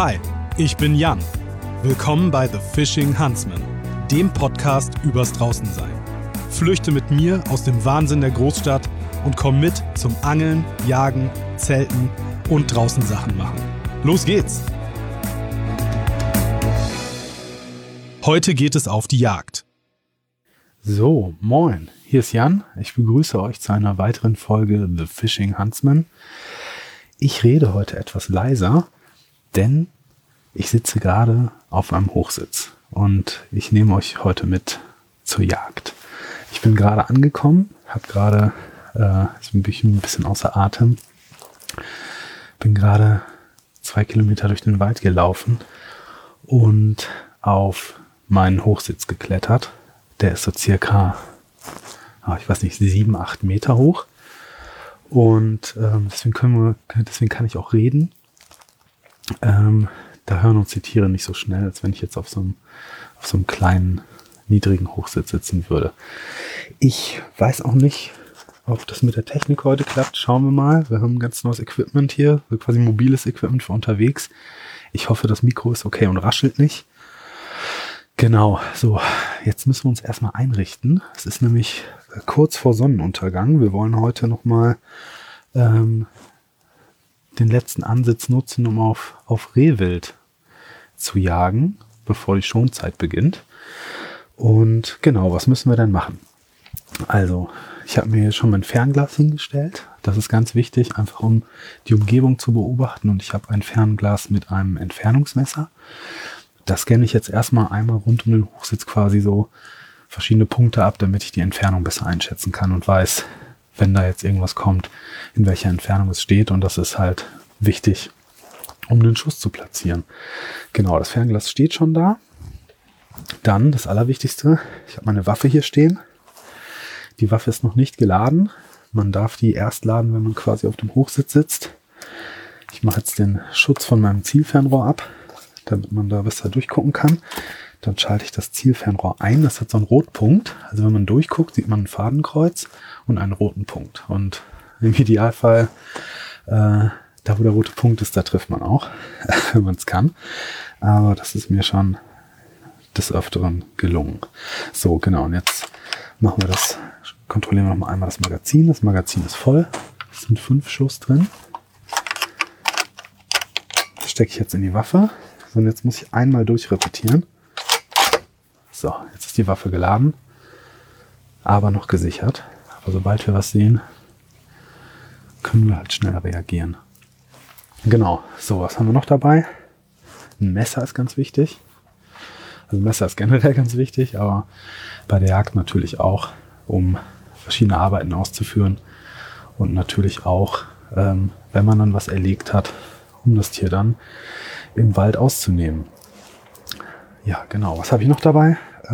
Hi, ich bin Jan. Willkommen bei The Fishing Huntsman, dem Podcast übers Draußensein. Flüchte mit mir aus dem Wahnsinn der Großstadt und komm mit zum Angeln, Jagen, Zelten und draußen Sachen machen. Los geht's! Heute geht es auf die Jagd. So, moin, hier ist Jan. Ich begrüße euch zu einer weiteren Folge The Fishing Huntsman. Ich rede heute etwas leiser, denn ich sitze gerade auf einem Hochsitz und ich nehme euch heute mit zur Jagd. Ich bin gerade angekommen, bin ein bisschen außer Atem, bin gerade 2 Kilometer durch den Wald gelaufen und auf meinen Hochsitz geklettert. Der ist so circa, 7, 8 Meter hoch. Und deswegen kann ich auch reden. Da hören uns die Tiere nicht so schnell, als wenn ich jetzt auf so einem kleinen, niedrigen Hochsitz sitzen würde. Ich weiß auch nicht, ob das mit der Technik heute klappt. Schauen wir mal. Wir haben ein ganz neues Equipment hier, so quasi mobiles Equipment für unterwegs. Ich hoffe, das Mikro ist okay und raschelt nicht. Genau, so, jetzt müssen wir uns erstmal einrichten. Es ist nämlich kurz vor Sonnenuntergang. Wir wollen heute nochmal den letzten Ansitz nutzen, um auf Rehwild zu jagen, bevor die Schonzeit beginnt. Und genau, was müssen wir denn machen? Also, ich habe mir hier schon mein Fernglas hingestellt. Das ist ganz wichtig, einfach um die Umgebung zu beobachten. Und ich habe ein Fernglas mit einem Entfernungsmesser. Das scanne ich jetzt erstmal einmal rund um den Hochsitz quasi so verschiedene Punkte ab, damit ich die Entfernung besser einschätzen kann und weiß, wenn da jetzt irgendwas kommt, in welcher Entfernung es steht. Und das ist halt wichtig, um den Schuss zu platzieren. Genau, das Fernglas steht schon da. Dann das Allerwichtigste, ich habe meine Waffe hier stehen. Die Waffe ist noch nicht geladen. Man darf die erst laden, wenn man quasi auf dem Hochsitz sitzt. Ich mache jetzt den Schutz von meinem Zielfernrohr ab, damit man da besser durchgucken kann. Dann schalte ich das Zielfernrohr ein. Das hat so einen Rotpunkt. Also wenn man durchguckt, sieht man ein Fadenkreuz und einen roten Punkt. Und im Idealfall, da wo der rote Punkt ist, da trifft man auch, wenn man es kann. Aber das ist mir schon des Öfteren gelungen. So, genau. Und jetzt kontrollieren wir noch mal einmal das Magazin. Das Magazin ist voll. Es sind 5 Schuss drin. Das stecke ich jetzt in die Waffe. So, und jetzt muss ich einmal durchrepetieren. So, jetzt ist die Waffe geladen, aber noch gesichert. Aber sobald wir was sehen, können wir halt schnell reagieren. Genau, so, was haben wir noch dabei? Ein Messer ist ganz wichtig. Also ein Messer ist generell ganz wichtig, aber bei der Jagd natürlich auch, um verschiedene Arbeiten auszuführen. Und natürlich auch, wenn man dann was erlegt hat, um das Tier dann im Wald auszunehmen. Ja, genau. Was habe ich noch dabei? Das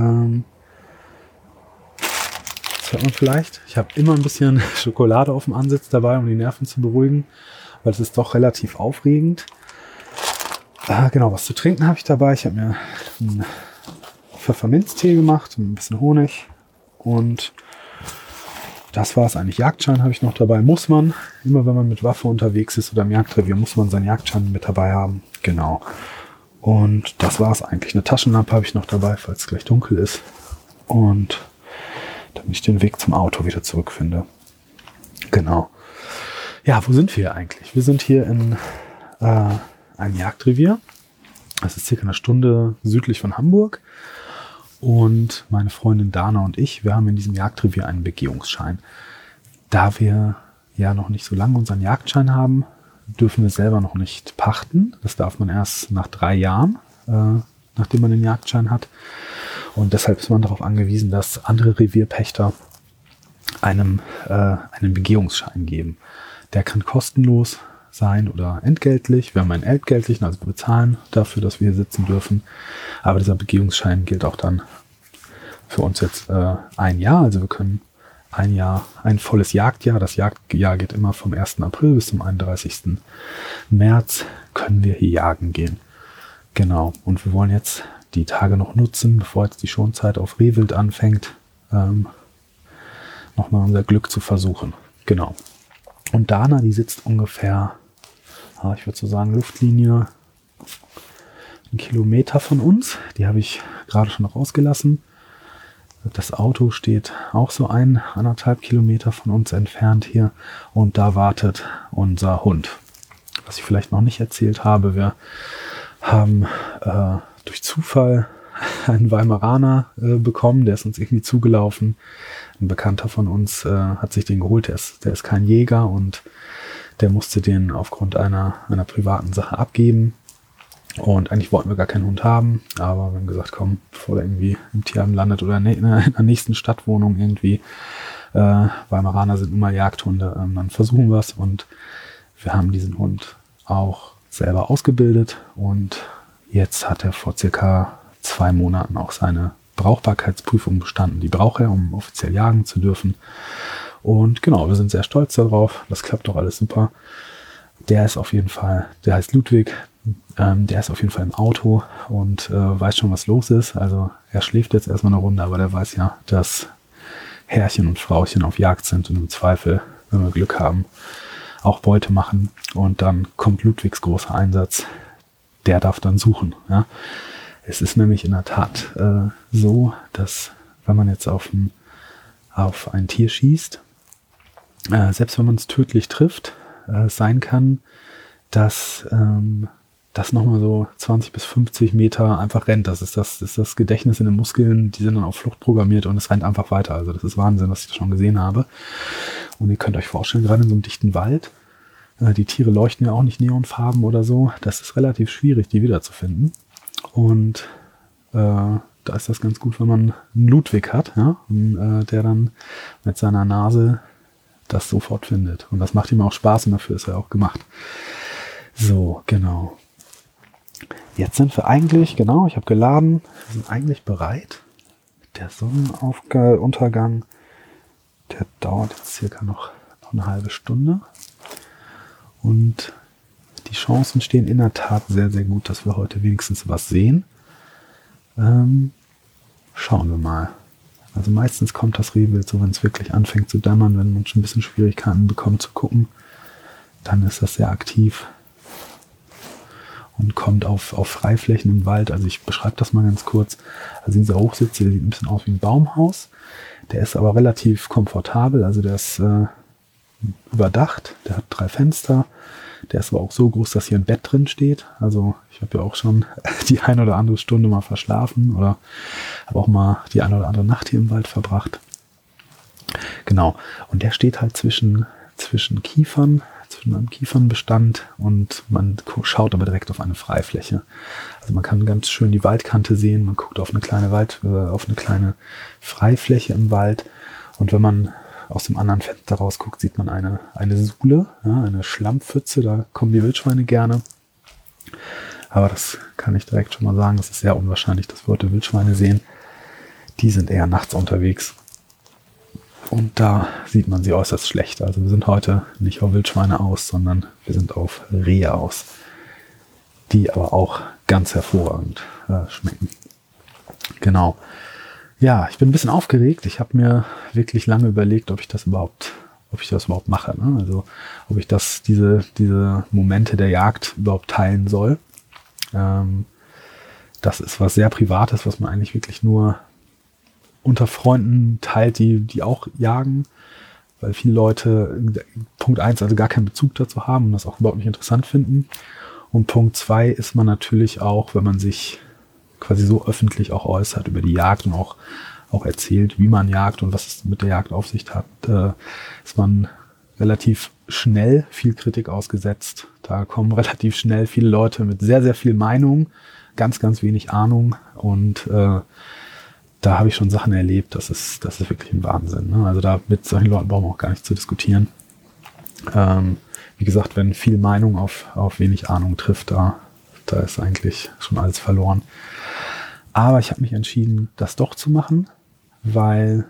hört man vielleicht. Ich habe immer ein bisschen Schokolade auf dem Ansitz dabei, um die Nerven zu beruhigen, weil es ist doch relativ aufregend. Genau, was zu trinken habe ich dabei. Ich habe mir einen Pfefferminztee gemacht, ein bisschen Honig und das war es eigentlich. Jagdschein habe ich noch dabei. Muss man, immer wenn man mit Waffe unterwegs ist oder im Jagdrevier, muss man seinen Jagdschein mit dabei haben. Genau. Und das war es eigentlich. Eine Taschenlampe habe ich noch dabei, falls es gleich dunkel ist. Und damit ich den Weg zum Auto wieder zurückfinde. Genau. Ja, wo sind wir eigentlich? Wir sind hier in einem Jagdrevier. Das ist circa eine Stunde südlich von Hamburg. Und meine Freundin Dana und ich, wir haben in diesem Jagdrevier einen Begehungsschein. Da wir ja noch nicht so lange unseren Jagdschein haben, dürfen wir selber noch nicht pachten. Das darf man erst nach 3 Jahren, nachdem man den Jagdschein hat. Und deshalb ist man darauf angewiesen, dass andere Revierpächter einem einen Begehungsschein geben. Der kann kostenlos sein oder entgeltlich. Wir haben einen entgeltlichen, also wir bezahlen dafür, dass wir hier sitzen dürfen. Aber dieser Begehungsschein gilt auch dann für uns jetzt 1 Jahr. Also wir können ein volles Jagdjahr, das Jagdjahr geht immer vom 1. April bis zum 31. März, können wir hier jagen gehen. Genau, und wir wollen jetzt die Tage noch nutzen, bevor jetzt die Schonzeit auf Rehwild anfängt, nochmal unser Glück zu versuchen. Genau. Und Dana, die sitzt ungefähr, ich würde so sagen, Luftlinie 1 Kilometer von uns. Die habe ich gerade schon rausgelassen. Das Auto steht auch so 1,5 Kilometer von uns entfernt hier. Und da wartet unser Hund. Was ich vielleicht noch nicht erzählt habe, wir haben durch Zufall einen Weimaraner bekommen. Der ist uns irgendwie zugelaufen. Ein Bekannter von uns hat sich den geholt. Der ist kein Jäger und der musste den aufgrund einer privaten Sache abgeben. Und eigentlich wollten wir gar keinen Hund haben, aber wir haben gesagt, komm, bevor der irgendwie im Tierheim landet oder in der nächsten Stadtwohnung irgendwie, Weimaraner sind nun mal Jagdhunde, dann versuchen wir es. Und wir haben diesen Hund auch selber ausgebildet und jetzt hat er vor circa 2 Monaten auch seine Brauchbarkeitsprüfung bestanden. Die braucht er, um offiziell jagen zu dürfen. Und genau, wir sind sehr stolz darauf. Das klappt doch alles super. Der ist auf jeden Fall, der heißt Ludwig. Der ist auf jeden Fall im Auto und weiß schon, was los ist. Also er schläft jetzt erstmal eine Runde, aber der weiß ja, dass Herrchen und Frauchen auf Jagd sind und im Zweifel, wenn wir Glück haben, auch Beute machen. Und dann kommt Ludwigs großer Einsatz. Der darf dann suchen. Ja? Es ist nämlich in der Tat so, dass wenn man jetzt auf ein Tier schießt, selbst wenn man es tödlich trifft, es sein kann, dass das nochmal so 20 bis 50 Meter einfach rennt. Das ist das Gedächtnis in den Muskeln, die sind dann auf Flucht programmiert und es rennt einfach weiter. Also das ist Wahnsinn, was ich da schon gesehen habe. Und ihr könnt euch vorstellen, gerade in so einem dichten Wald, die Tiere leuchten ja auch nicht neonfarben oder so. Das ist relativ schwierig, die wiederzufinden. Und da ist das ganz gut, wenn man einen Ludwig hat, ja? Und, der dann mit seiner Nase das sofort findet. Und das macht ihm auch Spaß und dafür ist er auch gemacht. So, genau. Jetzt sind wir eigentlich, genau, ich habe geladen, wir sind eigentlich bereit. Der Sonnenuntergang, der dauert jetzt circa noch eine halbe Stunde. Und die Chancen stehen in der Tat sehr, sehr gut, dass wir heute wenigstens was sehen. Schauen wir mal. Also meistens kommt das Rehwild so, wenn es wirklich anfängt zu dämmern, wenn man schon ein bisschen Schwierigkeiten bekommt zu gucken, dann ist das sehr aktiv und kommt auf Freiflächen im Wald. Also ich beschreibe das mal ganz kurz. Also dieser Hochsitz, der sieht ein bisschen aus wie ein Baumhaus. Der ist aber relativ komfortabel. Also der ist überdacht. Der hat 3 Fenster. Der ist aber auch so groß, dass hier ein Bett drin steht. Also ich habe ja auch schon die ein oder andere Stunde mal verschlafen oder habe auch mal die eine oder andere Nacht hier im Wald verbracht. Genau. Und der steht halt zwischen Kiefern, zwischen einem Kiefernbestand und man schaut aber direkt auf eine Freifläche. Also man kann ganz schön die Waldkante sehen. Man guckt auf eine kleine Freifläche im Wald. Und wenn man aus dem anderen Fenster rausguckt, sieht man eine Sule, ja, eine Schlammpfütze, da kommen die Wildschweine gerne. Aber das kann ich direkt schon mal sagen, das ist sehr unwahrscheinlich, dass wir heute Wildschweine sehen. Die sind eher nachts unterwegs. Und da sieht man sie äußerst schlecht. Also wir sind heute nicht auf Wildschweine aus, sondern wir sind auf Rehe aus. Die aber auch ganz hervorragend schmecken. Genau. Ja, ich bin ein bisschen aufgeregt. Ich habe mir wirklich lange überlegt, ob ich das überhaupt mache. Ne? Also ob ich diese Momente der Jagd überhaupt teilen soll. Das ist was sehr Privates, was man eigentlich wirklich nur unter Freunden teilt, die auch jagen. Weil viele Leute, Punkt 1, also gar keinen Bezug dazu haben und das auch überhaupt nicht interessant finden. Und Punkt 2 ist man natürlich auch, wenn man sich quasi so öffentlich auch äußert über die Jagd und auch erzählt, wie man jagt und was es mit der Jagd auf sich hat, ist man relativ schnell viel Kritik ausgesetzt. Da kommen relativ schnell viele Leute mit sehr, sehr viel Meinung, ganz, ganz wenig Ahnung und da habe ich schon Sachen erlebt, das ist wirklich ein Wahnsinn. Ne? Also da mit solchen Leuten brauchen wir auch gar nicht zu diskutieren. Wie gesagt, wenn viel Meinung auf wenig Ahnung trifft, da ist eigentlich schon alles verloren. Aber ich habe mich entschieden, das doch zu machen, weil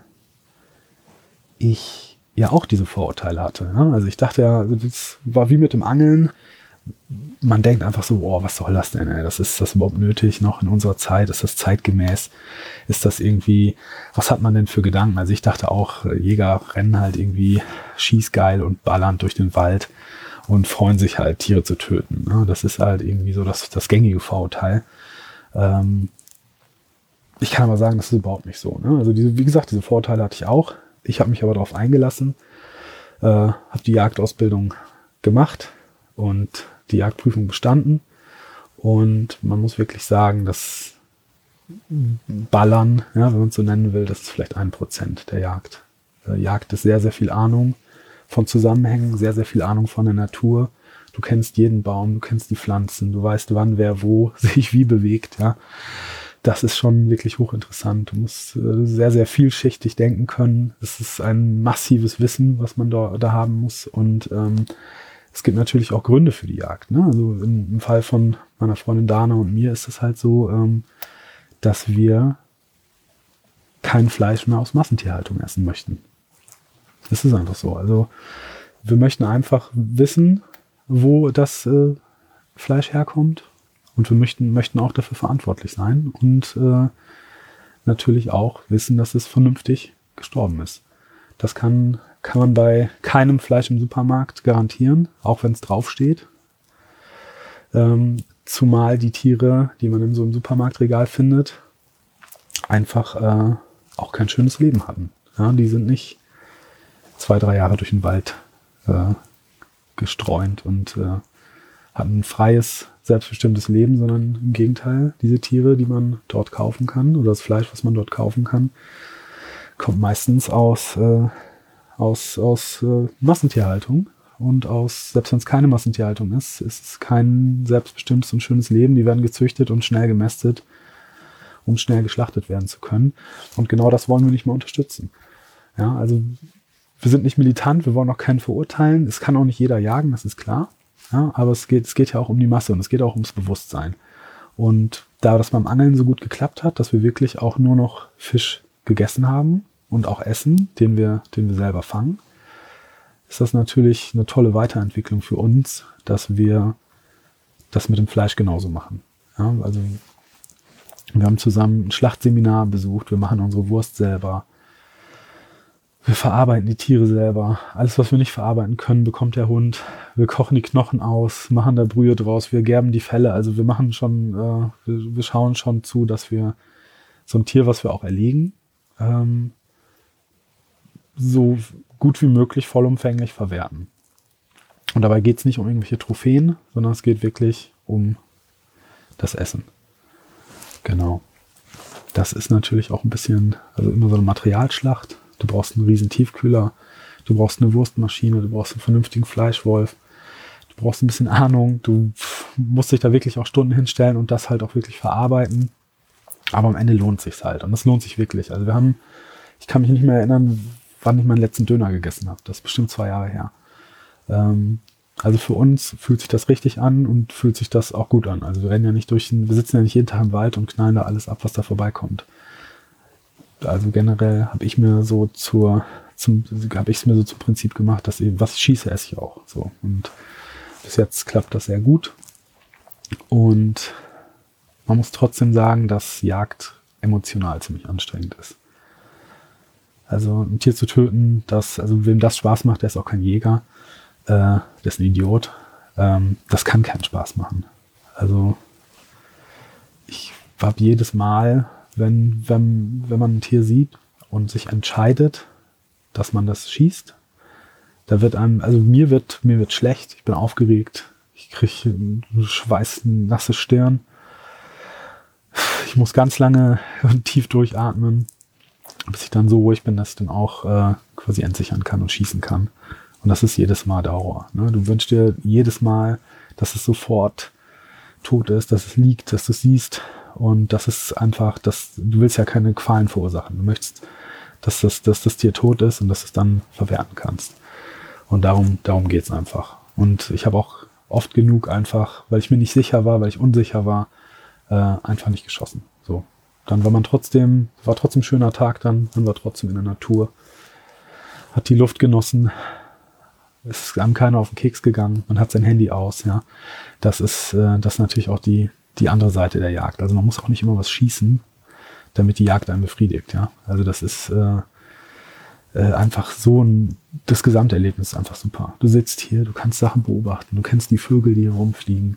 ich ja auch diese Vorurteile hatte. Ne? Also ich dachte ja, das war wie mit dem Angeln. Man denkt einfach so, oh, was soll das denn? Ey? Ist das überhaupt nötig noch in unserer Zeit? Ist das zeitgemäß? Ist das irgendwie, was hat man denn für Gedanken? Also ich dachte auch, Jäger rennen halt irgendwie schießgeil und ballern durch den Wald und freuen sich halt, Tiere zu töten. Ne? Das ist halt irgendwie so das gängige Vorurteil. Ich kann aber sagen, das ist überhaupt nicht so. Ne? Also wie gesagt, diese Vorurteile hatte ich auch. Ich habe mich aber darauf eingelassen, habe die Jagdausbildung gemacht und die Jagdprüfung bestanden. Und man muss wirklich sagen, dass Ballern, ja, wenn man es so nennen will, das ist vielleicht 1% der Jagd. Jagd ist sehr, sehr viel Ahnung von Zusammenhängen, sehr, sehr viel Ahnung von der Natur. Du kennst jeden Baum, du kennst die Pflanzen, du weißt, wann, wer, wo sich wie bewegt. Ja. Das ist schon wirklich hochinteressant. Du musst sehr, sehr vielschichtig denken können. Es ist ein massives Wissen, was man da haben muss. Und es gibt natürlich auch Gründe für die Jagd. Ne? Also im Fall von meiner Freundin Dana und mir ist es halt so, dass wir kein Fleisch mehr aus Massentierhaltung essen möchten. Das ist einfach so. Also wir möchten einfach wissen, wo das Fleisch herkommt. Und wir möchten auch dafür verantwortlich sein und natürlich auch wissen, dass es vernünftig gestorben ist. Das kann man bei keinem Fleisch im Supermarkt garantieren, auch wenn es draufsteht. Zumal die Tiere, die man in so einem Supermarktregal findet, einfach auch kein schönes Leben hatten. Ja, die sind nicht 2-3 Jahre durch den Wald gestreunt und hatten ein freies, selbstbestimmtes Leben, sondern im Gegenteil, diese Tiere, die man dort kaufen kann, oder das Fleisch, was man dort kaufen kann, kommt meistens aus Massentierhaltung. Und selbst wenn es keine Massentierhaltung ist, ist es kein selbstbestimmtes und schönes Leben. Die werden gezüchtet und schnell gemästet, um schnell geschlachtet werden zu können. Und genau das wollen wir nicht mehr unterstützen. Ja, also wir sind nicht militant, wir wollen auch keinen verurteilen. Es kann auch nicht jeder jagen, das ist klar. Ja, aber es geht ja auch um die Masse und es geht auch ums Bewusstsein. Und da das beim Angeln so gut geklappt hat, dass wir wirklich auch nur noch Fisch gegessen haben und auch essen, den wir selber fangen, ist das natürlich eine tolle Weiterentwicklung für uns, dass wir das mit dem Fleisch genauso machen. Ja, also wir haben zusammen ein Schlachtseminar besucht, wir machen unsere Wurst selber. Wir verarbeiten die Tiere selber. Alles, was wir nicht verarbeiten können, bekommt der Hund. Wir kochen die Knochen aus, machen da Brühe draus, wir gerben die Felle. Also wir machen schon, wir schauen schon zu, dass wir so ein Tier, was wir auch erlegen, so gut wie möglich vollumfänglich verwerten. Und dabei geht es nicht um irgendwelche Trophäen, sondern es geht wirklich um das Essen. Genau. Das ist natürlich auch ein bisschen, also immer so eine Materialschlacht. Du brauchst einen riesen Tiefkühler, du brauchst eine Wurstmaschine, du brauchst einen vernünftigen Fleischwolf, du brauchst ein bisschen Ahnung, du musst dich da wirklich auch Stunden hinstellen und das halt auch wirklich verarbeiten. Aber am Ende lohnt sich's halt und das lohnt sich wirklich. Also ich kann mich nicht mehr erinnern, wann ich meinen letzten Döner gegessen habe. Das ist bestimmt 2 Jahre her. Also für uns fühlt sich das richtig an und fühlt sich das auch gut an. Also wir sitzen ja nicht jeden Tag im Wald und knallen da alles ab, was da vorbeikommt. Also generell habe ich mir so zum Prinzip gemacht, dass eben, was ich schieße, esse ich auch. So. Und bis jetzt klappt das sehr gut. Und man muss trotzdem sagen, dass Jagd emotional ziemlich anstrengend ist. Also ein Tier zu töten, wem das Spaß macht, der ist auch kein Jäger, der ist ein Idiot. Das kann keinen Spaß machen. Also ich habe jedes Mal, wenn man ein Tier sieht und sich entscheidet, dass man das schießt, mir wird schlecht, ich bin aufgeregt, ich kriege einen schweißnasse Stirn, ich muss ganz lange und tief durchatmen, bis ich dann so ruhig bin, dass ich dann auch quasi entsichern kann und schießen kann. Und das ist jedes Mal Dauer. Ne? Du wünschst dir jedes Mal, dass es sofort tot ist, dass es liegt, dass du es siehst. Und das ist einfach, du willst ja keine Qualen verursachen. Du möchtest, dass das Tier tot ist und dass du es dann verwerten kannst. Und darum geht es einfach. Und ich habe auch oft genug einfach, weil ich mir nicht sicher war, weil ich unsicher war, einfach nicht geschossen. So. Dann war trotzdem ein schöner Tag dann, man war trotzdem in der Natur, hat die Luft genossen, es ist einem keiner auf den Keks gegangen, man hat sein Handy aus, ja. Das ist natürlich auch die andere Seite der Jagd. Also man muss auch nicht immer was schießen, damit die Jagd einen befriedigt, ja. Also das ist einfach so das Gesamterlebnis ist einfach super. Du sitzt hier, du kannst Sachen beobachten, du kennst die Vögel, die hier rumfliegen,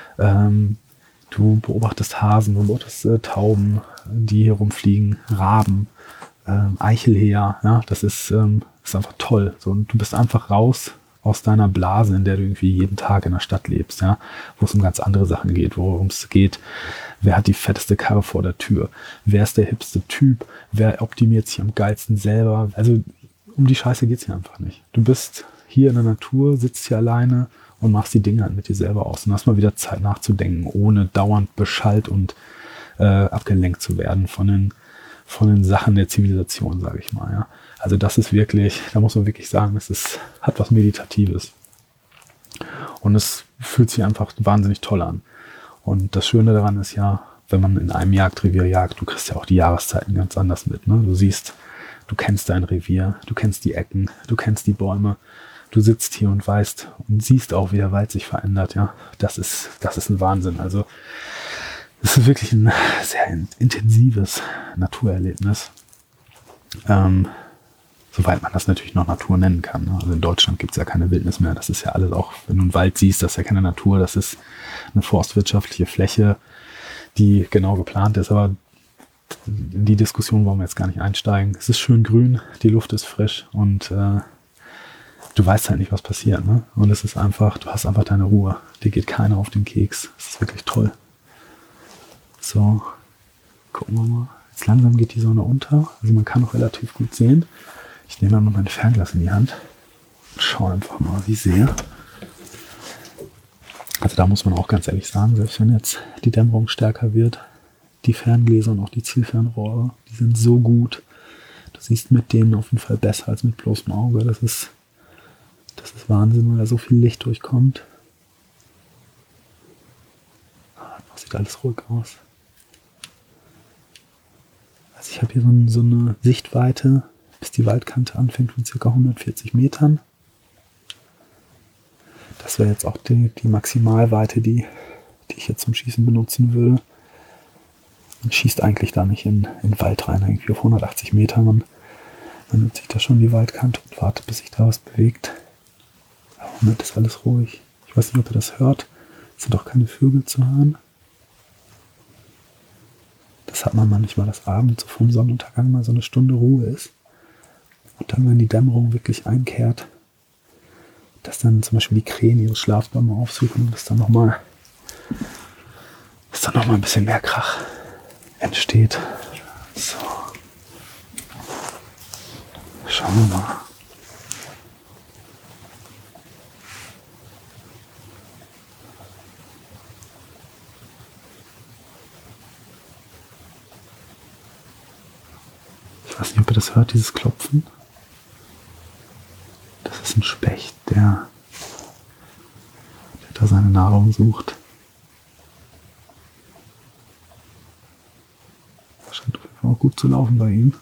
du beobachtest Hasen, du beobachtest Tauben, die hier rumfliegen, Raben, Eichelhäher, ja, das ist einfach toll. So, und du bist einfach raus aus deiner Blase, in der du irgendwie jeden Tag in der Stadt lebst, ja, wo es um ganz andere Sachen geht, worum es geht, wer hat die fetteste Karre vor der Tür, wer ist der hipste Typ, wer optimiert sich am geilsten selber, also um die Scheiße geht's hier einfach nicht. Du bist hier in der Natur, sitzt hier alleine und machst die Dinge halt mit dir selber aus und hast mal wieder Zeit nachzudenken, ohne dauernd beschallt und abgelenkt zu werden von den Sachen der Zivilisation, sage ich mal, ja. Also das ist wirklich, da muss man wirklich sagen, hat was Meditatives. Und es fühlt sich einfach wahnsinnig toll an. Und das Schöne daran ist ja, wenn man in einem Jagdrevier jagt, du kriegst ja auch die Jahreszeiten ganz anders mit, ne? Du siehst, du kennst dein Revier, du kennst die Ecken, du kennst die Bäume, du sitzt hier und weißt und siehst auch, wie der Wald sich verändert, ja. Das ist ein Wahnsinn. Also es ist wirklich ein sehr intensives Naturerlebnis. Soweit man das natürlich noch Natur nennen kann. Ne? Also in Deutschland gibt es ja keine Wildnis mehr. Das ist ja alles auch, wenn du einen Wald siehst, das ist ja keine Natur. Das ist eine forstwirtschaftliche Fläche, die genau geplant ist. Aber in die Diskussion wollen wir jetzt gar nicht einsteigen. Es ist schön grün, die Luft ist frisch und du weißt halt nicht, was passiert. Ne? Und es ist einfach, du hast einfach deine Ruhe. Dir geht keiner auf den Keks. Es ist wirklich toll. So, gucken wir mal. Jetzt langsam geht die Sonne unter. Also man kann noch relativ gut sehen. Ich nehme mal meine Fernglas in die Hand und schaue einfach mal, wie ich sehe. Also da muss man auch ganz ehrlich sagen, selbst wenn jetzt die Dämmerung stärker wird, die Ferngläser und auch die Zielfernrohre, die sind so gut. Du siehst mit denen auf jeden Fall besser als mit bloßem Auge. Das ist Wahnsinn, weil da so viel Licht durchkommt. Das sieht alles ruhig aus. Also ich habe hier so eine Sichtweite, bis die Waldkante anfängt, von ca. 140 Metern. Das wäre jetzt auch die Maximalweite, die ich jetzt zum Schießen benutzen würde. Man schießt eigentlich da nicht in den Wald rein, irgendwie auf 180 Meter. Man nimmt sich da schon die Waldkante und wartet, bis sich da was bewegt. Aber im Moment ist alles ruhig. Ich weiß nicht, ob ihr das hört. Es sind auch keine Vögel zu hören. Das hat man manchmal, dass abends so vom Sonnenuntergang mal so eine Stunde Ruhe ist. Und dann, wenn die Dämmerung wirklich einkehrt, dass dann zum Beispiel die Krähen ihre Schlafbäume aufsuchen und dass dann nochmal ein bisschen mehr Krach entsteht. So. Schauen wir mal. Ich weiß nicht, ob ihr das hört, dieses Klopfen. Das ist ein Specht, der da seine Nahrung sucht. Das scheint auf jeden Fall auch gut zu laufen bei ihm.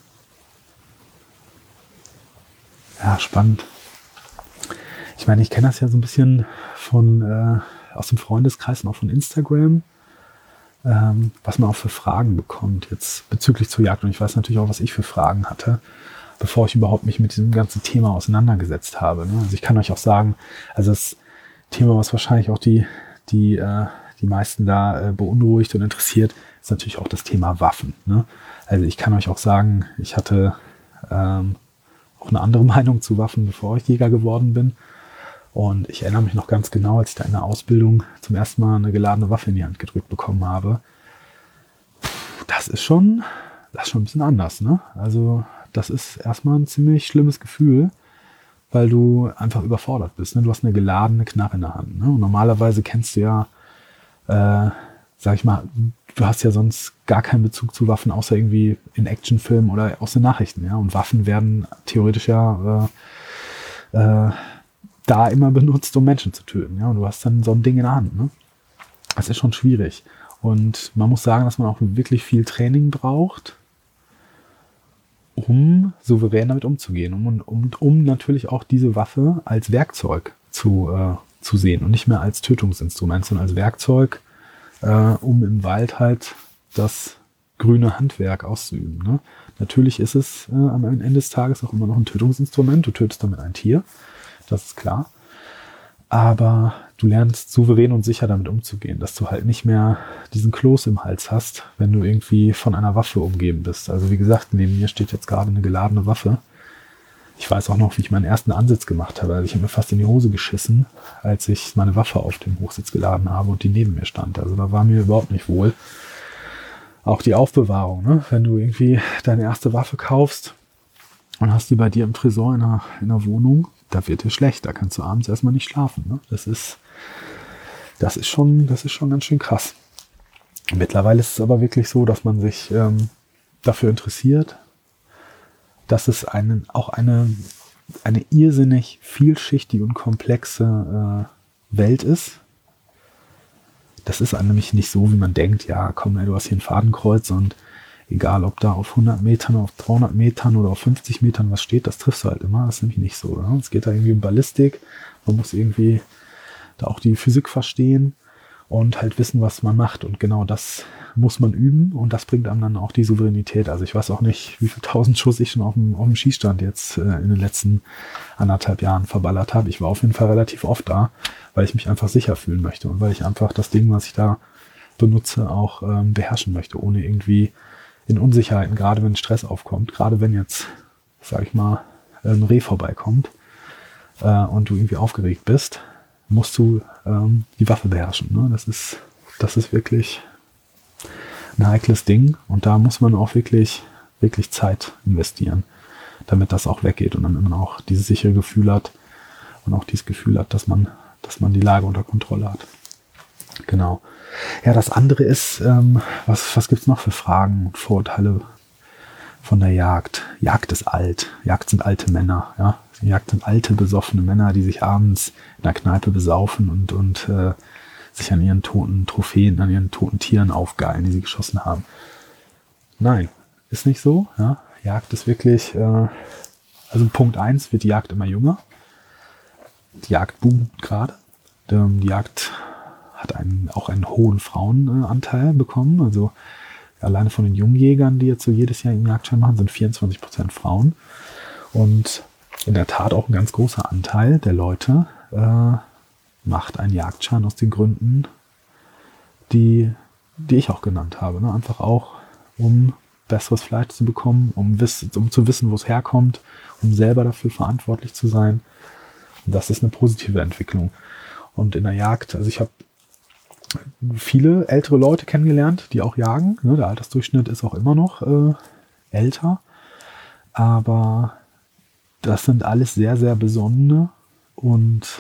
Ja, spannend. Ich meine, ich kenne das ja so ein bisschen aus dem Freundeskreis und auch von Instagram. Was man auch für Fragen bekommt jetzt bezüglich zur Jagd. Und ich weiß natürlich auch, was ich für Fragen hatte, bevor ich überhaupt mich mit diesem ganzen Thema auseinandergesetzt habe. Ne? Also ich kann euch auch sagen, also das Thema, was wahrscheinlich auch die meisten da beunruhigt und interessiert, ist natürlich auch das Thema Waffen. Ne? Also ich kann euch auch sagen, ich hatte auch eine andere Meinung zu Waffen, bevor ich Jäger geworden bin. Und ich erinnere mich noch ganz genau, als ich da in der Ausbildung zum ersten Mal eine geladene Waffe in die Hand gedrückt bekommen habe. Das ist schon ein bisschen anders, ne? Also das ist erstmal ein ziemlich schlimmes Gefühl, weil du einfach überfordert bist. Ne? Du hast eine geladene Knarre in der Hand. Ne? Und normalerweise kennst du ja, sag ich mal, du hast ja sonst gar keinen Bezug zu Waffen, außer irgendwie in Actionfilmen oder aus den Nachrichten. Ja? Und Waffen werden theoretisch ja da immer benutzt, um Menschen zu töten. Ja? Und du hast dann so ein Ding in der Hand. Ne? Das ist schon schwierig. Und man muss sagen, dass man auch wirklich viel Training braucht, um souverän damit umzugehen. Um natürlich auch diese Waffe als Werkzeug zu sehen und nicht mehr als Tötungsinstrument, sondern als Werkzeug, um im Wald halt das grüne Handwerk auszuüben. Ne? Natürlich ist es am Ende des Tages auch immer noch ein Tötungsinstrument. Du tötest damit ein Tier, das ist klar. Aber du lernst souverän und sicher damit umzugehen, dass du halt nicht mehr diesen Kloß im Hals hast, wenn du irgendwie von einer Waffe umgeben bist. Also wie gesagt, neben mir steht jetzt gerade eine geladene Waffe. Ich weiß auch noch, wie ich meinen ersten Ansitz gemacht habe. Also ich habe mir fast in die Hose geschissen, als ich meine Waffe auf dem Hochsitz geladen habe und die neben mir stand. Also da war mir überhaupt nicht wohl. Auch die Aufbewahrung, ne? Wenn du irgendwie deine erste Waffe kaufst und hast die bei dir im Tresor in einer Wohnung, da wird dir schlecht, da kannst du abends erstmal nicht schlafen. Ne? Das ist schon ganz schön krass. Mittlerweile ist es aber wirklich so, dass man sich dafür interessiert, dass es auch eine irrsinnig vielschichtige und komplexe Welt ist. Das ist nämlich nicht so, wie man denkt, ja komm, ey, du hast hier ein Fadenkreuz und egal, ob da auf 100 Metern, auf 300 Metern oder auf 50 Metern was steht, das triffst du halt immer. Das ist nämlich nicht so. Oder? Es geht da irgendwie um Ballistik. Man muss irgendwie da auch die Physik verstehen und halt wissen, was man macht. Und genau das muss man üben und das bringt einem dann auch die Souveränität. Also ich weiß auch nicht, wie viel 1000 Schuss ich schon auf dem Schießstand jetzt in den letzten 1,5 Jahren verballert habe. Ich war auf jeden Fall relativ oft da, weil ich mich einfach sicher fühlen möchte und weil ich einfach das Ding, was ich da benutze, auch beherrschen möchte, ohne irgendwie in Unsicherheiten, gerade wenn Stress aufkommt, gerade wenn jetzt, sag ich mal, ein Reh vorbeikommt und du irgendwie aufgeregt bist, musst du die Waffe beherrschen. Ne? Das ist wirklich ein heikles Ding und da muss man auch wirklich Zeit investieren, damit das auch weggeht und dann man auch dieses sichere Gefühl hat und auch dieses Gefühl hat, dass man die Lage unter Kontrolle hat. Genau. Ja, das andere ist, was gibt's noch für Fragen und Vorurteile von der Jagd? Jagd ist alt. Jagd sind alte Männer. Ja? Jagd sind alte, besoffene Männer, die sich abends in der Kneipe besaufen und sich an ihren toten Trophäen, an ihren toten Tieren aufgeilen, die sie geschossen haben. Nein, ist nicht so. Ja? Jagd ist wirklich, also Punkt 1 wird die Jagd immer jünger. Die Jagd boomt gerade. Die Jagd hat auch einen hohen Frauenanteil bekommen. Also alleine von den Jungjägern, die jetzt so jedes Jahr ihren Jagdschein machen, sind 24% Frauen. Und in der Tat auch ein ganz großer Anteil der Leute macht einen Jagdschein aus den Gründen, die ich auch genannt habe. Ne? Einfach auch, um besseres Fleisch zu bekommen, um zu wissen, wo es herkommt, um selber dafür verantwortlich zu sein. Und das ist eine positive Entwicklung. Und in der Jagd, also ich habe viele ältere Leute kennengelernt, die auch jagen. Ne? Der Altersdurchschnitt ist auch immer noch älter. Aber das sind alles sehr, sehr besonnene und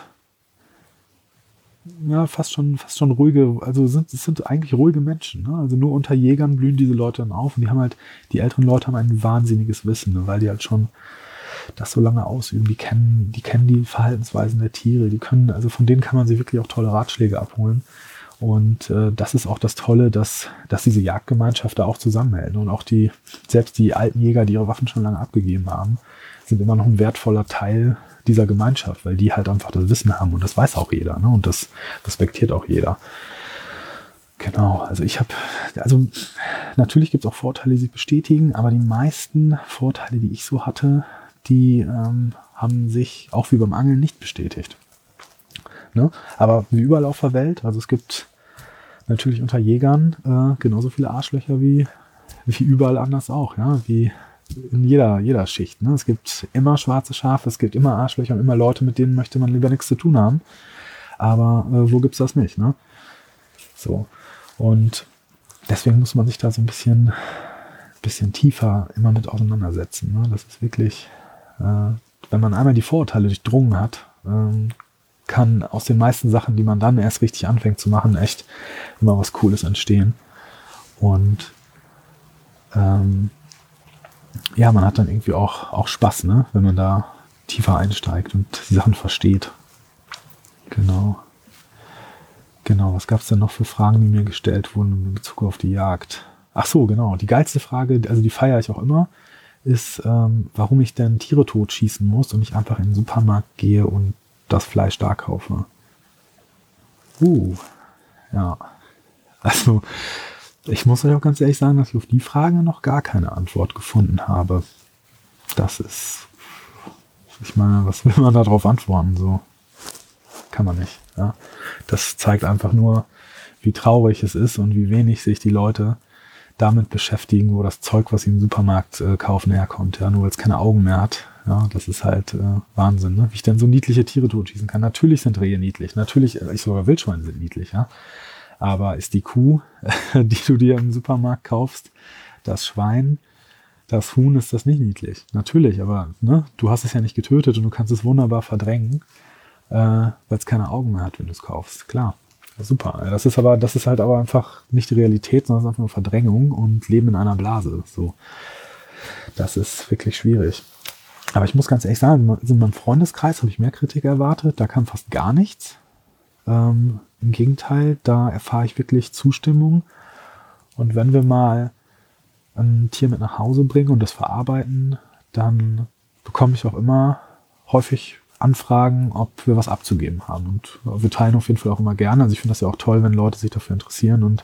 ja, fast schon ruhige, also es sind eigentlich ruhige Menschen. Ne? Also nur unter Jägern blühen diese Leute dann auf und die älteren Leute haben ein wahnsinniges Wissen, ne? Weil die halt schon das so lange ausüben, die kennen die Verhaltensweisen der Tiere, also von denen kann man sich wirklich auch tolle Ratschläge abholen. Und das ist auch das Tolle, dass diese Jagdgemeinschaft da auch zusammenhält. Und auch selbst die alten Jäger, die ihre Waffen schon lange abgegeben haben, sind immer noch ein wertvoller Teil dieser Gemeinschaft, weil die halt einfach das Wissen haben und das weiß auch jeder, ne? Und das respektiert auch jeder. Genau, also natürlich gibt es auch Vorteile, die sich bestätigen, aber die meisten Vorteile, die ich so hatte, die haben sich auch wie beim Angeln nicht bestätigt. Ne? Aber wie überall auf der Welt, also es gibt natürlich unter Jägern genauso viele Arschlöcher wie überall anders auch, ja, wie in jeder Schicht. Ne? Es gibt immer schwarze Schafe, es gibt immer Arschlöcher und immer Leute, mit denen möchte man lieber nichts zu tun haben. Aber wo gibt's das nicht? Ne? So. Und deswegen muss man sich da so ein bisschen tiefer immer mit auseinandersetzen. Ne? Das ist wirklich, wenn man einmal die Vorurteile durchdrungen hat, kann aus den meisten Sachen, die man dann erst richtig anfängt zu machen, echt immer was Cooles entstehen. Und ja, man hat dann irgendwie auch Spaß, ne? Wenn man da tiefer einsteigt und die Sachen versteht. Genau, was gab es denn noch für Fragen, die mir gestellt wurden in Bezug auf die Jagd? Ach so, genau. Die geilste Frage, also die feiere ich auch immer, ist, warum ich denn Tiere totschießen muss und nicht einfach in den Supermarkt gehe und das Fleisch da kaufe. Ja. Also, Ich muss euch auch ganz ehrlich sagen, dass ich auf die Frage noch gar keine Antwort gefunden habe. Das ist, ich meine, was will man darauf antworten? So kann man nicht. Ja? Das zeigt einfach nur, wie traurig es ist und wie wenig sich die Leute damit beschäftigen, wo das Zeug, was sie im Supermarkt kaufen, herkommt. Ja? Nur weil es keine Augen mehr hat. Ja? Das ist halt Wahnsinn, ne? Wie ich denn so niedliche Tiere totschießen kann. Natürlich sind Rehe niedlich. Natürlich, sogar Wildschweine sind niedlich, ja. Aber ist die Kuh, die du dir im Supermarkt kaufst, das Schwein, das Huhn, ist das nicht niedlich? Natürlich, aber ne, du hast es ja nicht getötet und du kannst es wunderbar verdrängen, weil es keine Augen mehr hat, wenn du es kaufst. Klar, super. Das ist halt aber einfach nicht die Realität, sondern es ist einfach nur Verdrängung und Leben in einer Blase. So, das ist wirklich schwierig. Aber ich muss ganz ehrlich sagen, in meinem Freundeskreis habe ich mehr Kritik erwartet. Da kam fast gar nichts. Im Gegenteil, da erfahre ich wirklich Zustimmung. Und wenn wir mal ein Tier mit nach Hause bringen und das verarbeiten, dann bekomme ich auch immer häufig Anfragen, ob wir was abzugeben haben. Und wir teilen auf jeden Fall auch immer gerne. Also ich finde das ja auch toll, wenn Leute sich dafür interessieren und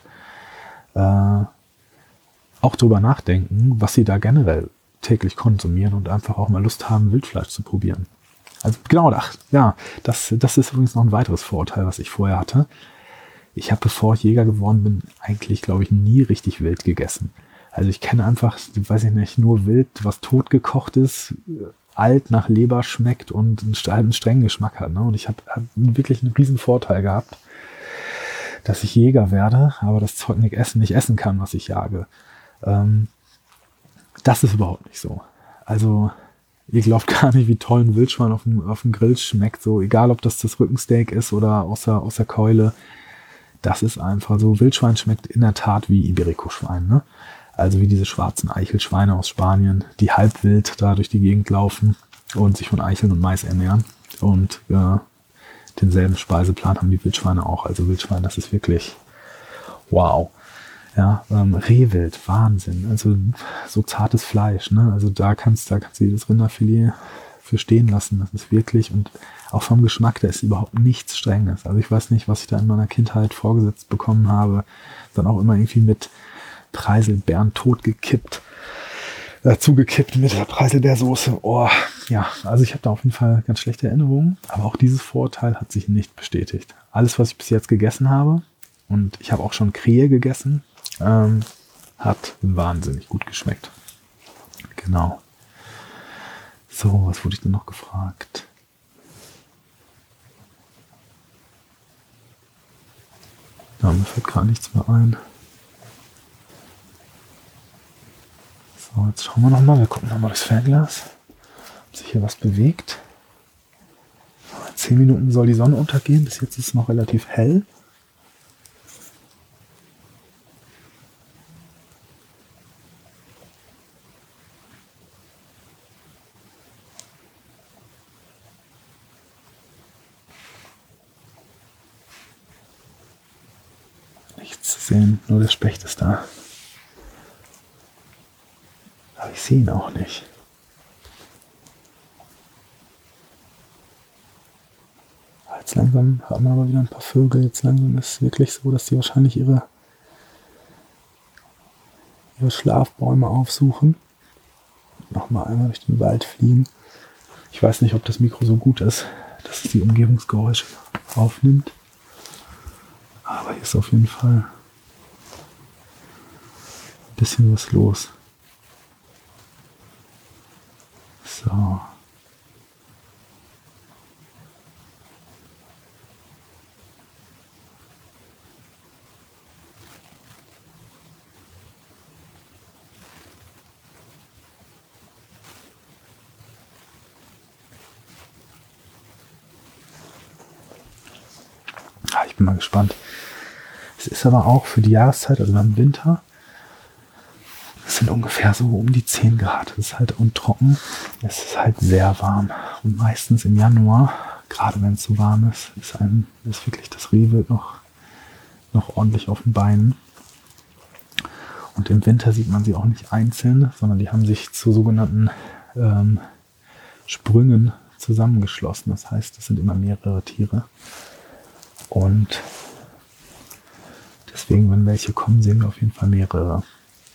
auch darüber nachdenken, was sie da generell täglich konsumieren und einfach auch mal Lust haben, Wildfleisch zu probieren. Also genau, das ist übrigens noch ein weiteres Vorurteil, was ich vorher hatte. Ich habe, bevor ich Jäger geworden bin, eigentlich, glaube ich, nie richtig Wild gegessen. Also ich kenne einfach, weiß ich nicht, nur Wild, was totgekocht ist, alt nach Leber schmeckt und einen strengen Geschmack hat. Ne? Und ich habe wirklich einen riesen Vorteil gehabt, dass ich Jäger werde, aber das Zeug nicht essen kann, was ich jage. Das ist überhaupt nicht so. Also ihr glaubt gar nicht, wie toll ein Wildschwein auf dem Grill schmeckt. So, egal, ob das Rückensteak ist oder aus der Keule. Das ist einfach so. Wildschwein schmeckt in der Tat wie Iberico-Schwein. Ne? Also wie diese schwarzen Eichelschweine aus Spanien, die halb wild da durch die Gegend laufen und sich von Eicheln und Mais ernähren. Und denselben Speiseplan haben die Wildschweine auch. Also Wildschwein, das ist wirklich wow. Ja, Rehwild, Wahnsinn. Also so zartes Fleisch, ne? Also da kannst du jedes Rinderfilet für stehen lassen. Das ist wirklich, und auch vom Geschmack, da ist überhaupt nichts Strenges. Also ich weiß nicht, was ich da in meiner Kindheit vorgesetzt bekommen habe. Dann auch immer irgendwie mit Preiselbeeren zugekippt mit der Preiselbeersoße. Oh, ja, also ich habe da auf jeden Fall ganz schlechte Erinnerungen. Aber auch dieses Vorurteil hat sich nicht bestätigt. Alles, was ich bis jetzt gegessen habe, und ich habe auch schon Krähe gegessen, hat wahnsinnig gut geschmeckt. Genau. So, was wurde ich denn noch gefragt? Ja, mir fällt gerade nichts mehr ein. So, jetzt schauen wir nochmal. Wir gucken nochmal durchs Fernglas, ob sich hier was bewegt. In 10 Minuten soll die Sonne untergehen. Bis jetzt ist es noch relativ hell. Nichts zu sehen, nur der Specht ist da. Aber ich sehe ihn auch nicht. Jetzt langsam haben wir aber wieder ein paar Vögel. Jetzt langsam ist es wirklich so, dass die wahrscheinlich ihre Schlafbäume aufsuchen. Nochmal einmal durch den Wald fliegen. Ich weiß nicht, ob das Mikro so gut ist, dass es die Umgebungsgeräusche aufnimmt. Aber hier ist auf jeden Fall ein bisschen was los. So. Ich bin mal gespannt. Es ist aber auch für die Jahreszeit, also im Winter, es sind ungefähr so um die 10 Grad. Es ist halt untrocken. Es ist halt sehr warm. Und meistens im Januar, gerade wenn es so warm ist, ist wirklich das Rehwild noch ordentlich auf den Beinen. Und im Winter sieht man sie auch nicht einzeln, sondern die haben sich zu sogenannten Sprüngen zusammengeschlossen. Das heißt, es sind immer mehrere Tiere. Und Deswegen, wenn welche kommen, sehen wir auf jeden Fall mehrere.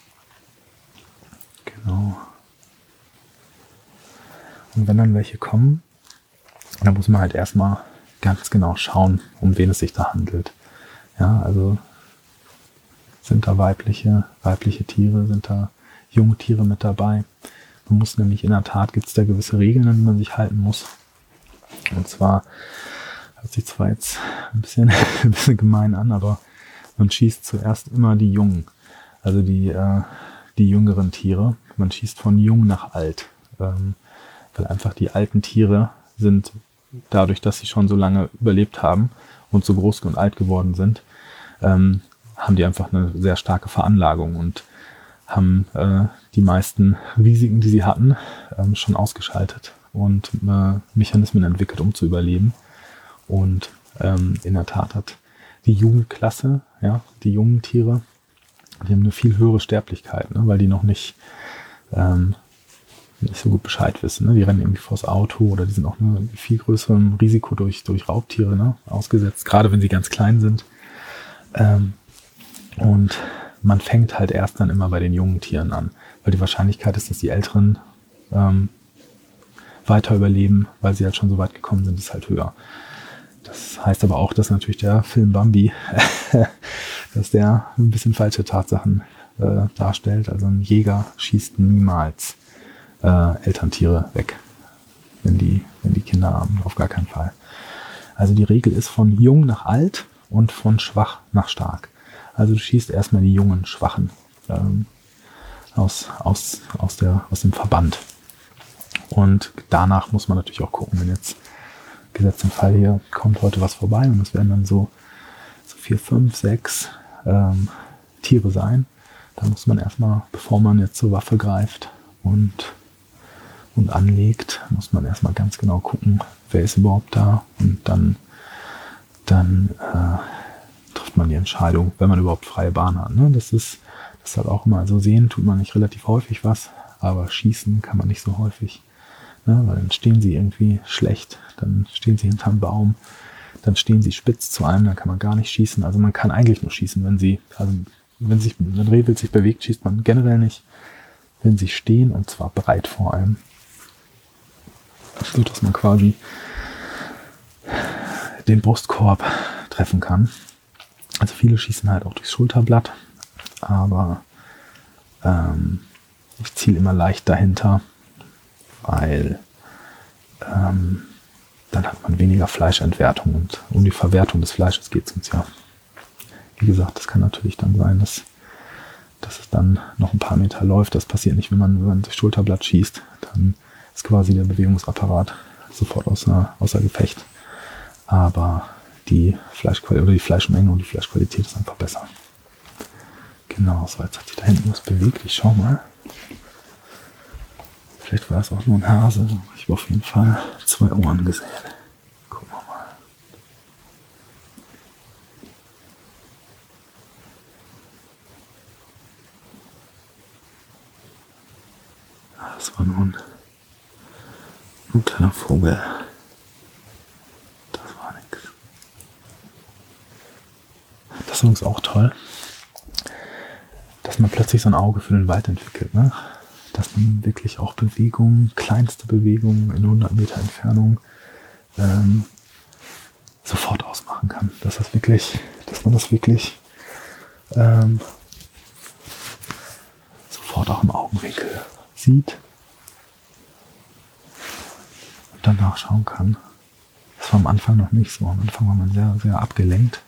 Genau. Und wenn dann welche kommen, dann muss man halt erstmal ganz genau schauen, um wen es sich da handelt. Ja, also sind da weibliche Tiere, sind da Jungtiere mit dabei. Man muss nämlich in der Tat, gibt es da gewisse Regeln, an die man sich halten muss. Und zwar, hört sich zwar jetzt ein bisschen gemein an, aber man schießt zuerst immer die Jungen, also die jüngeren Tiere. Man schießt von jung nach alt, weil einfach die alten Tiere sind, dadurch, dass sie schon so lange überlebt haben und so groß und alt geworden sind, haben die einfach eine sehr starke Veranlagung und haben die meisten Risiken, die sie hatten, schon ausgeschaltet und Mechanismen entwickelt, um zu überleben. Und in der Tat hat die Jugendklasse, ja, die jungen Tiere, die haben eine viel höhere Sterblichkeit, ne, weil die noch nicht so gut Bescheid wissen. Ne? Die rennen irgendwie vors Auto oder die sind auch einem viel größerem Risiko durch Raubtiere, ne, ausgesetzt, gerade wenn sie ganz klein sind. Und man fängt halt erst dann immer bei den jungen Tieren an, weil die Wahrscheinlichkeit ist, dass die Älteren weiter überleben, weil sie halt schon so weit gekommen sind, ist halt höher. Das heißt aber auch, dass natürlich der Film Bambi, dass der ein bisschen falsche Tatsachen darstellt. Also ein Jäger schießt niemals Elterntiere weg, wenn die Kinder haben, auf gar keinen Fall. Also die Regel ist von jung nach alt und von schwach nach stark. Also du schießt erstmal die jungen Schwachen aus dem Verband. Und danach muss man natürlich auch gucken, wenn jetzt gesetzt im Fall hier kommt heute was vorbei und es werden dann so 4, 5, 6 Tiere sein. Da muss man erstmal, bevor man jetzt zur Waffe greift und anlegt, muss man erstmal ganz genau gucken, wer ist überhaupt da, und dann trifft man die Entscheidung, wenn man überhaupt freie Bahn hat. Ne? Das ist halt auch immer so, sehen tut man nicht relativ häufig was, aber schießen kann man nicht so häufig. Ne? Weil dann stehen sie irgendwie schlecht, dann stehen sie hinterm Baum, dann stehen sie spitz zu einem, dann kann man gar nicht schießen. Also man kann eigentlich nur schießen, wenn ein Rehwild sich bewegt, schießt man generell nicht, wenn sie stehen, und zwar breit vor einem. So dass man quasi den Brustkorb treffen kann. Also viele schießen halt auch durchs Schulterblatt, aber ich ziele immer leicht dahinter, weil dann hat man weniger Fleischentwertung, und um die Verwertung des Fleisches geht es uns ja. Wie gesagt, das kann natürlich dann sein, dass es dann noch ein paar Meter läuft. Das passiert nicht, wenn man durchs Schulterblatt schießt. Dann ist quasi der Bewegungsapparat sofort außer Gefecht. Aber die Fleischqualität oder die Fleischmenge und die Fleischqualität ist einfach besser. Genau, so, jetzt hat sich da hinten was bewegt. Ich schau mal. Vielleicht war es auch nur ein Hase. Ich habe auf jeden Fall 2 Ohren gesehen. Gucken wir mal. Das war nur ein kleiner Vogel. Das war nix. Das ist übrigens auch toll, dass man plötzlich so ein Auge für den Wald entwickelt, ne? Dass man wirklich auch Bewegungen, kleinste Bewegungen in 100 Meter Entfernung sofort ausmachen kann. Dass man das wirklich sofort auch im Augenwinkel sieht und dann nachschauen kann. Das war am Anfang noch nicht so. Am Anfang war man sehr, sehr abgelenkt.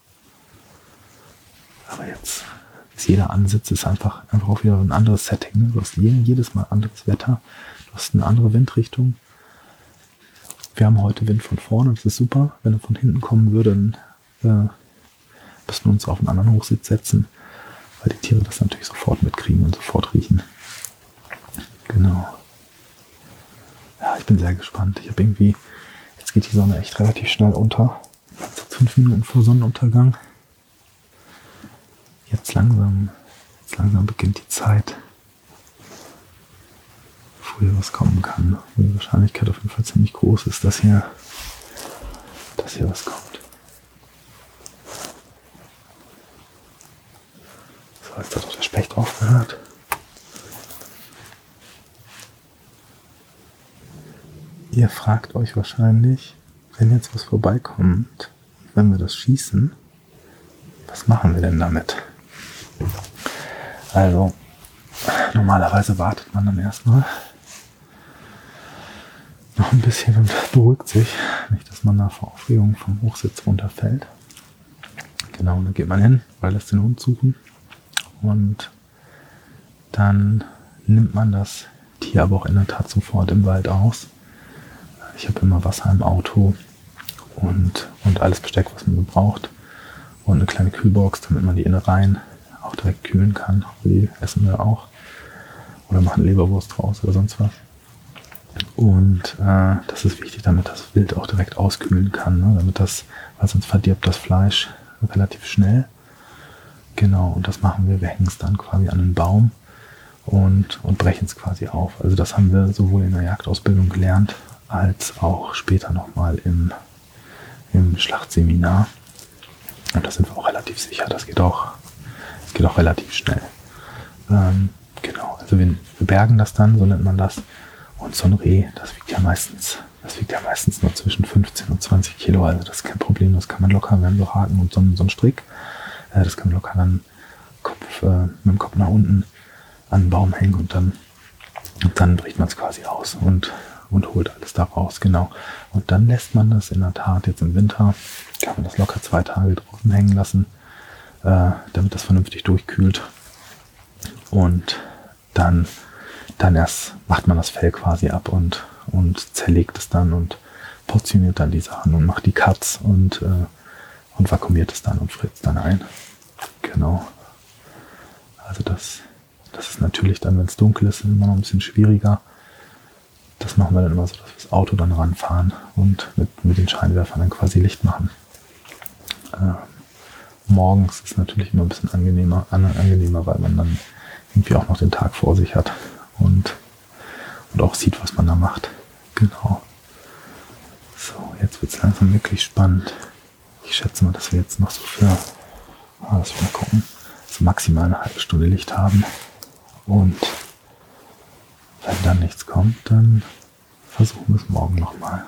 Aber jetzt ist jeder Ansitz ist einfach auch wieder ein anderes Setting. Ne? Du hast jedes Mal anderes Wetter. Du hast eine andere Windrichtung. Wir haben heute Wind von vorne, das ist super. Wenn er von hinten kommen würde, dann müssen wir uns auf einen anderen Hochsitz setzen, weil die Tiere das natürlich sofort mitkriegen und sofort riechen. Genau. Ja, ich bin sehr gespannt. Jetzt geht die Sonne echt relativ schnell unter. 5 Minuten vor Sonnenuntergang. Jetzt langsam beginnt die Zeit, wo hier was kommen kann. Wo die Wahrscheinlichkeit auf jeden Fall ziemlich groß ist, dass hier was kommt. So, jetzt hat auch der Specht aufgehört. Ihr fragt euch wahrscheinlich, wenn jetzt was vorbeikommt, wenn wir das schießen, was machen wir denn damit? Also, normalerweise wartet man dann erstmal noch ein bisschen und beruhigt sich. Nicht, dass man da vor Aufregung vom Hochsitz runterfällt. Genau, dann geht man hin, weil lässt den Hund suchen. Und dann nimmt man das Tier aber auch in der Tat sofort im Wald aus. Ich habe immer Wasser im Auto und alles Besteck, was man braucht. Und eine kleine Kühlbox, damit man die Innereien auch direkt kühlen kann. Die essen wir auch. Oder machen Leberwurst draus oder sonst was. Und das ist wichtig, damit das Wild auch direkt auskühlen kann. Ne? Weil sonst verdirbt das Fleisch relativ schnell. Genau, und das machen wir. Wir hängen es dann quasi an einen Baum und brechen es quasi auf. Also das haben wir sowohl in der Jagdausbildung gelernt, als auch später nochmal im Schlachtseminar. Und da sind wir auch relativ sicher. Das geht auch relativ schnell. Genau, also wir bergen das dann, so nennt man das. Und so ein Reh, das wiegt ja meistens nur zwischen 15 und 20 Kilo. Also das ist kein Problem, das kann man locker, wir haben so Haken und so einen Strick. Das kann man locker dann mit dem Kopf nach unten an den Baum hängen und dann bricht man es quasi aus und holt alles da raus, genau. Und dann lässt man das in der Tat jetzt im Winter, kann man das locker 2 Tage draußen hängen lassen, damit das vernünftig durchkühlt. Und dann erst macht man das Fell quasi ab und zerlegt es dann und portioniert dann die Sachen und macht die Cuts und vakuumiert es dann und fritzt dann ein. Genau. Also das ist natürlich dann, wenn es dunkel ist, immer noch ein bisschen schwieriger. Das machen wir dann immer so, dass wir das Auto dann ranfahren und mit den Scheinwerfern dann quasi Licht machen. Morgens ist es natürlich immer ein bisschen angenehmer, weil man dann irgendwie auch noch den Tag vor sich hat und auch sieht, was man da macht. Genau. So, jetzt wird es langsam wirklich spannend. Ich schätze mal, dass wir jetzt noch so lass mich mal gucken, so maximal eine halbe Stunde Licht haben. Und wenn dann nichts kommt, dann versuchen wir es morgen nochmal.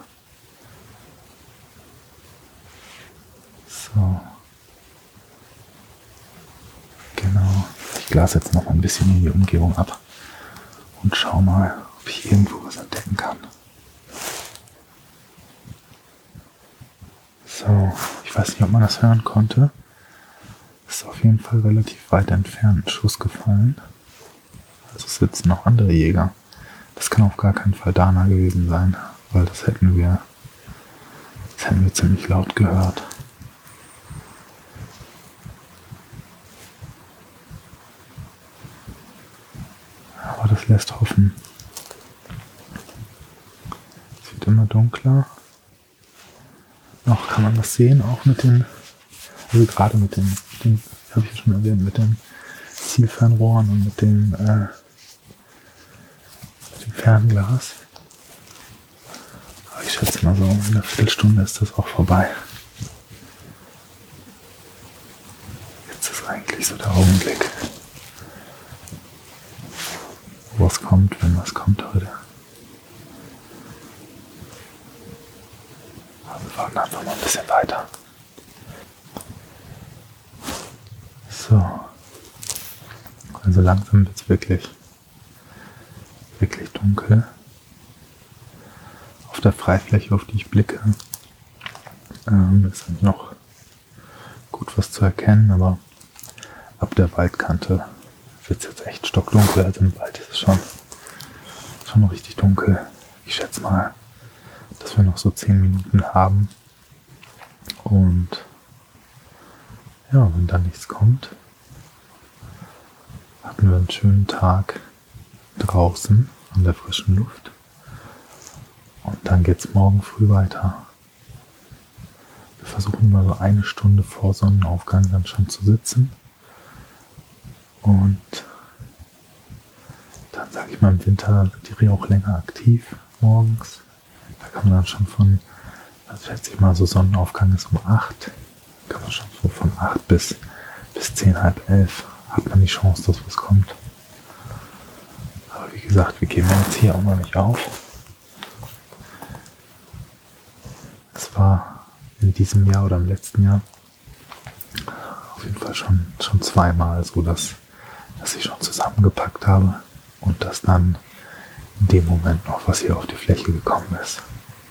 So. Genau. Ich glase jetzt noch mal ein bisschen in die Umgebung ab und schau mal, ob ich irgendwo was entdecken kann. So, ich weiß nicht, ob man das hören konnte. Ist auf jeden Fall relativ weit entfernt ein Schuss gefallen. Also es sitzen noch andere Jäger. Das kann auf gar keinen Fall Dana gewesen sein, weil das hätten wir ziemlich laut gehört. Aber das lässt hoffen. Es wird immer dunkler. Noch kann man das sehen, auch mit den, also gerade mit den habe ich ja schon erwähnt, mit den Zielfernrohren und mit dem Fernglas. Aber ich schätze mal so, in einer Viertelstunde ist das auch vorbei. Jetzt ist eigentlich so der Augenblick, wo was kommt, wenn was kommt heute. Aber wir warten einfach mal ein bisschen weiter. So. Also langsam wird es wirklich dunkel. Auf der Freifläche, auf die ich blicke, ist noch gut was zu erkennen, aber ab der Waldkante wird es jetzt echt stockdunkel. Also im Wald ist es schon richtig dunkel. Ich schätze mal, dass wir noch so 10 Minuten haben. Und ja, wenn dann nichts kommt, hatten wir einen schönen Tag draußen an der frischen Luft. Und dann geht's morgen früh weiter. Wir versuchen mal so 1 Stunde vor Sonnenaufgang dann schon zu sitzen. Und dann, sage ich mal, im Winter sind die Rehe auch länger aktiv morgens. Da kann man dann schon also schätze ich mal, so Sonnenaufgang ist um 8. Kann man schon so von 8 bis 10, halb 11 hat man die Chance, dass was kommt. Aber wie gesagt, wir geben jetzt hier auch noch nicht auf. Es war in diesem Jahr oder im letzten Jahr auf jeden Fall schon zweimal so, dass ich schon zusammengepackt habe und dass dann in dem Moment noch was hier auf die Fläche gekommen ist.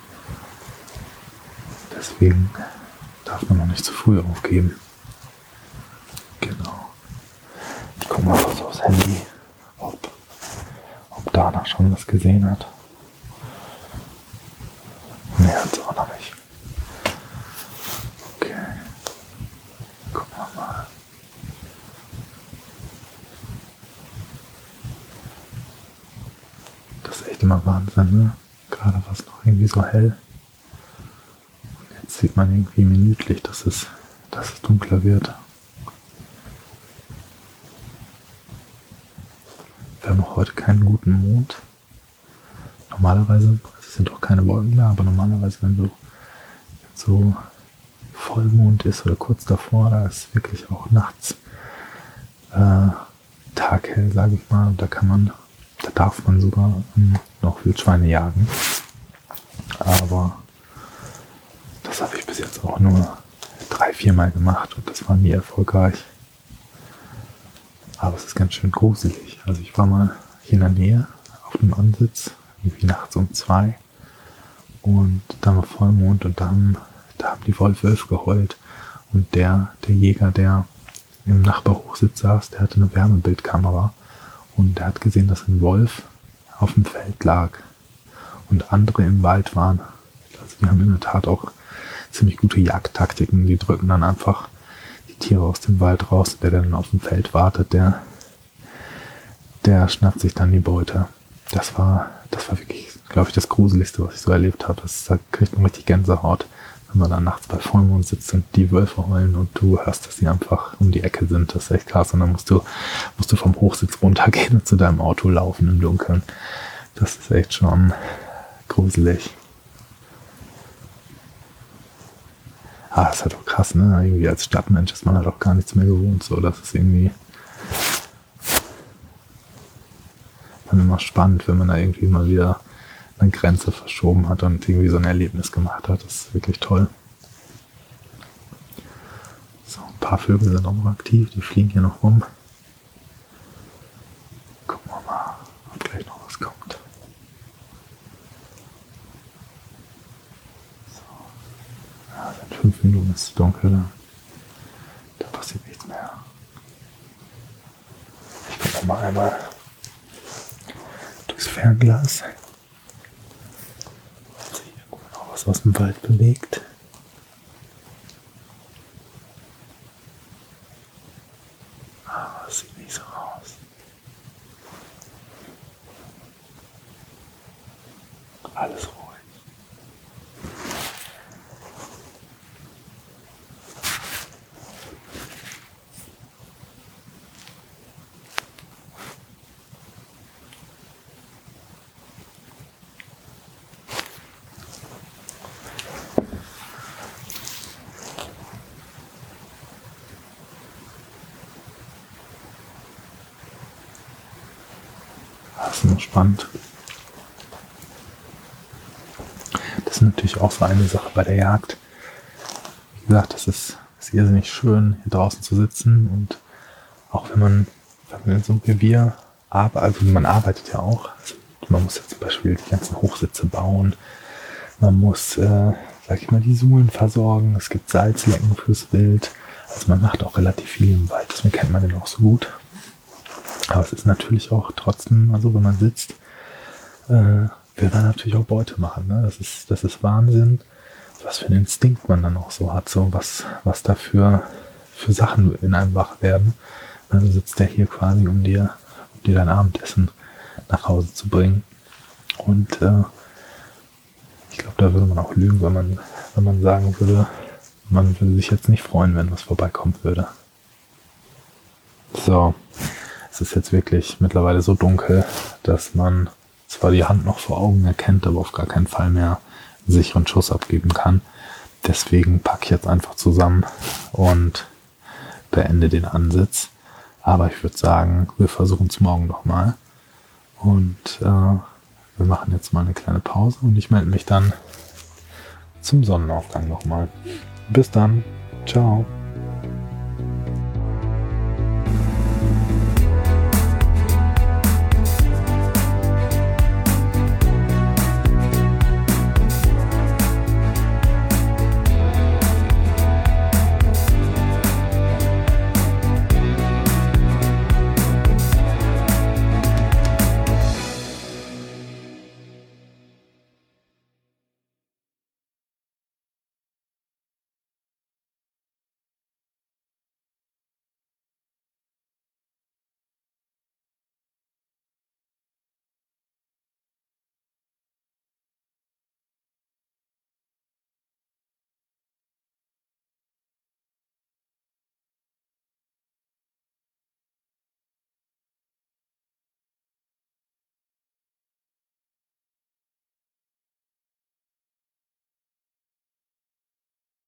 Deswegen darf man noch nicht zu früh aufgeben. Genau. Ich gucke mal kurz aufs Handy, ob Dana schon was gesehen hat. Nee, hat sie auch noch nicht. Okay. Gucken wir mal. Das ist echt immer Wahnsinn, ne? Gerade war es noch irgendwie so hell. Und jetzt sieht man irgendwie minütlich, dass es dunkler wird. Wir haben auch heute keinen guten Mond. Normalerweise, es sind auch keine Wolken da, aber normalerweise, wenn so Vollmond ist oder kurz davor, da ist wirklich auch nachts taghell, sage ich mal. Und da darf man sogar noch Wildschweine jagen. Aber das habe ich bis jetzt auch nur 3-4 Mal gemacht und das war nie erfolgreich. Aber es ist ganz schön gruselig. Also ich war mal hier in der Nähe auf einem Ansitz, irgendwie nachts um 2 und da war Vollmond und da haben die Wölfe geheult und der Jäger, der im Nachbarhochsitz saß, der hatte eine Wärmebildkamera und der hat gesehen, dass ein Wolf auf dem Feld lag und andere im Wald waren. Also die haben in der Tat auch ziemlich gute Jagdtaktiken. Die drücken dann einfach die Tiere aus dem Wald raus. Der dann auf dem Feld wartet, der schnappt sich dann die Beute. Das war wirklich, glaube ich, das Gruseligste, was ich so erlebt habe. Da kriegt man richtig Gänsehaut, wenn man dann nachts bei Vollmond sitzt und die Wölfe heulen und du hörst, dass die einfach um die Ecke sind. Das ist echt krass. Und dann musst du vom Hochsitz runtergehen und zu deinem Auto laufen im Dunkeln. Das ist echt schon gruselig. Das ist halt auch krass, ne? Irgendwie als Stadtmensch ist man halt auch gar nichts mehr gewohnt. So, das ist irgendwie dann immer spannend, wenn man da irgendwie mal wieder eine Grenze verschoben hat und irgendwie so ein Erlebnis gemacht hat. Das ist wirklich toll. So, ein paar Vögel sind auch noch aktiv, die fliegen hier noch rum. Gucken wir mal, ob gleich noch was kommt. So. Ja, seit 5 Minuten ist es dunkel. Da passiert nichts mehr. Ich gucke noch mal einmal durchs Fernglas. Was aus dem Wald bewegt. Aber es sieht nicht so aus. Alles ruhig. Das ist immer spannend. Das ist natürlich auch so eine Sache bei der Jagd. Wie gesagt, das ist irrsinnig schön, hier draußen zu sitzen und auch wenn man in so einem Revier arbeitet, also man arbeitet ja auch. Also man muss ja zum Beispiel die ganzen Hochsitze bauen. Man muss, sag ich mal, die Suhlen versorgen. Es gibt Salzlecken fürs Wild. Also man macht auch relativ viel im Wald. Deswegen kennt man den auch so gut. Aber es ist natürlich auch trotzdem, also wenn man sitzt, will man natürlich auch Beute machen. Ne? Das ist Wahnsinn, was für einen Instinkt man dann auch so hat, so was da für Sachen in einem wach werden. Dann sitzt der hier quasi, um dir dein Abendessen nach Hause zu bringen. Und ich glaube, da würde man auch lügen, wenn man sagen würde, man würde sich jetzt nicht freuen, wenn was vorbeikommen würde. So. Es ist jetzt wirklich mittlerweile so dunkel, dass man zwar die Hand noch vor Augen erkennt, aber auf gar keinen Fall mehr einen sicheren Schuss abgeben kann. Deswegen packe ich jetzt einfach zusammen und beende den Ansitz. Aber ich würde sagen, wir versuchen es morgen nochmal. Und wir machen jetzt mal eine kleine Pause und ich melde mich dann zum Sonnenaufgang nochmal. Bis dann. Ciao.